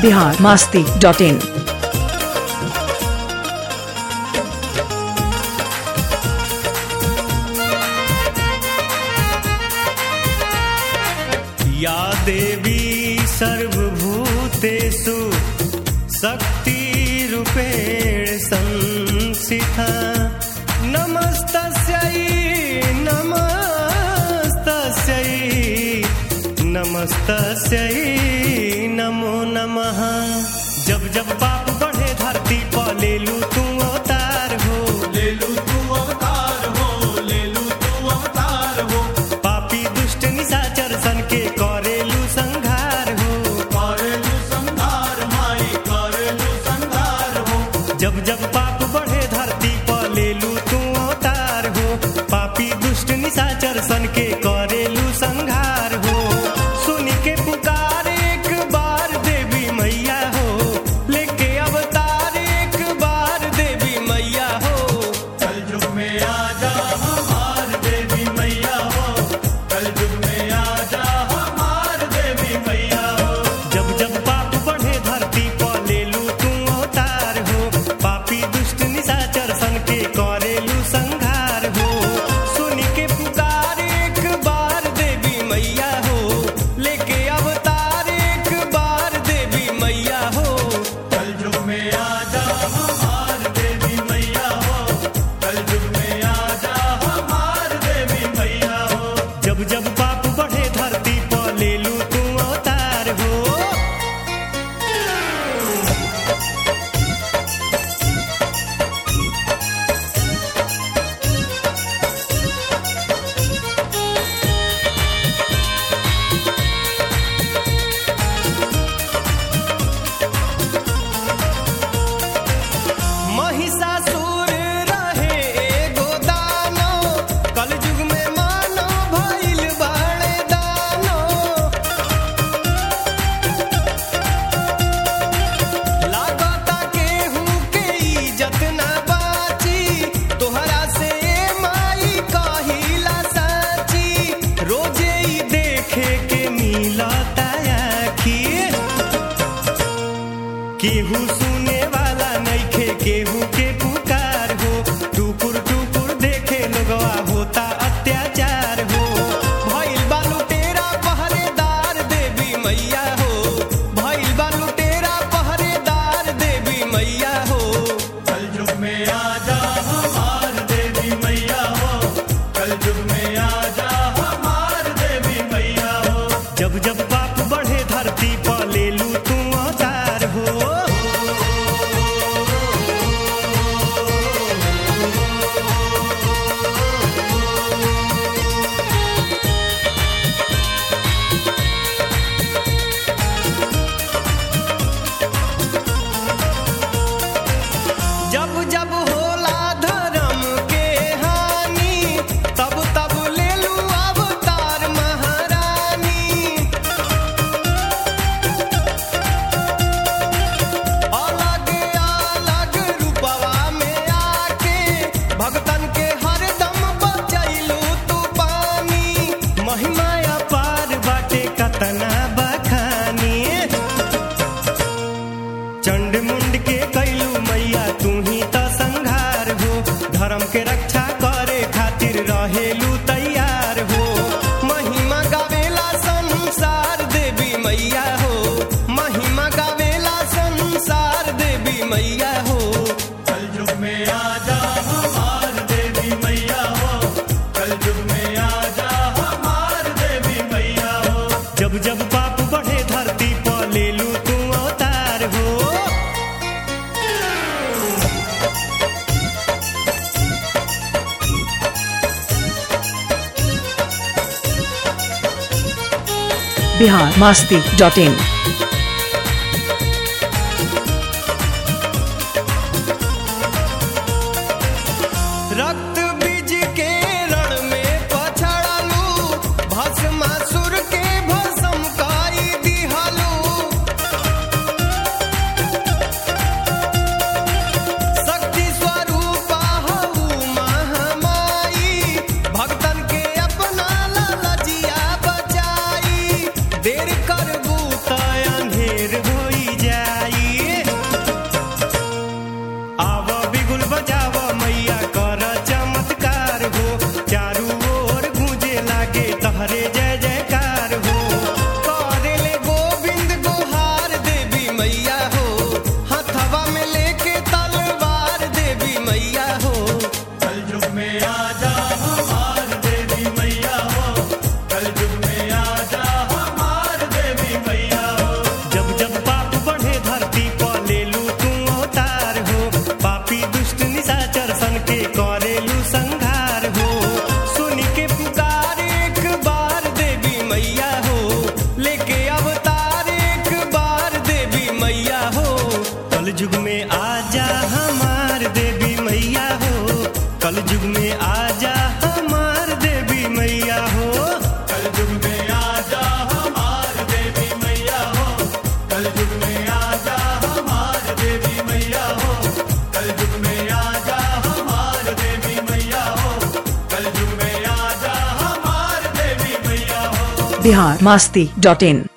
biharmasti.in। या देवी सर्वभूतेषु शक्तिरूपेण संस्थिता नमस्तस्यै नमस्तस्यै नमस्तस्यै नमो नमः। जब जब पाप बढ़े धरती पर ले लू तू अवतार हो, ले लू तू अवतार हो, ले लू तू अवतार हो। पापी दुष्ट निशाचर सन के करेलू संहार हो, करेलू संहार माई करेलू संहार हो। जब जब पाप बढ़े धरती पर ले लू तू अवतार हो, पापी दुष्ट निशाचर सन के करेलू संहार हो। सुन के पुकार एक बार देवी मैया हो, लेके अवतार एक बार देवी मैया हो। कल युग में आजा हमार देवी मैया हो, कल युग में आजा हमार देवी मैया हो। जब जब पाप बढ़े धरती पर ले लू तू अवतार हो, पापी दुष्ट निशाचर सन के करेलू संहार हो। सुन के पुकार एक बार देवी मैया हो, लेके अवतार एक बार देवी मैया हो। कल युग में आजा हमार देवी मैया हो, कल युग में आजा हमार देवी मैया हो। जब जब पाप बढ़े धरती पर ले लू तू अवतार हो। महिषासुर रहे एगो दानो, कलयुग में मानो भइल बाड़े दानो। लागता केहू के इज्जत ना बाची, तोहरा से माई कहिला साची। रोजे ही देखे के मिलता आखी, केहू सुने वाला नइखे केहू के पुकार हो। टुकुर टुकुर देखे लोगवा होता अत्याचार हो। भइल बा लुटेरा पहरेदार देवी मैया हो, भइल बा लुटेरा पहरेदार देवी मैया हो। कल युग में आजा हमार देवी मैया हो, कल युग में आजा हमार देवी मैया हो। जब जब पाप बढ़े धरती पर ले लू तू अवतार हो। जब जब होला धर्म के हानि, तब तब ले लू अवतार महारानी। अलग अलग रूपवा में आके भगतन के हरदम बचैलू तू पानी। महिमा अपार बाटे कतना बखानी, चंड मुंड के कैलू मैया तू ही त संहार हो। धर्म के रक्षा करे खातिर रहेलू तैयार हो। महिमा गावेला संसार देवी मैया हो, महिमा गावेला संसार देवी मैया हो। कल युग में आजा हमार देवी मैया हो, कल युग में आजा हमार देवी मैया हो। जब जब पाप बढ़े धरती पर ले लू तू अवतार हो। biharmasti.in। रक्त बीज के रण में पछड़लू, भस्मासुर के भस्म काई दिहलू। शक्ति स्वरूपा हऊ महामाई, भक्तन के अपना ललजिया बचाई। देर करबू त आजा हमार देवी मैया हो, कल युग में आजा हमार देवी मैया हो, कल युग में आजा हमार देवी मैया हो, कल युग में आजा हमार देवी मैया हो, कल युग में आजा हमार देवी मैया हो, कल युग में आजा हमार देवी मैया हो। biharmasti.in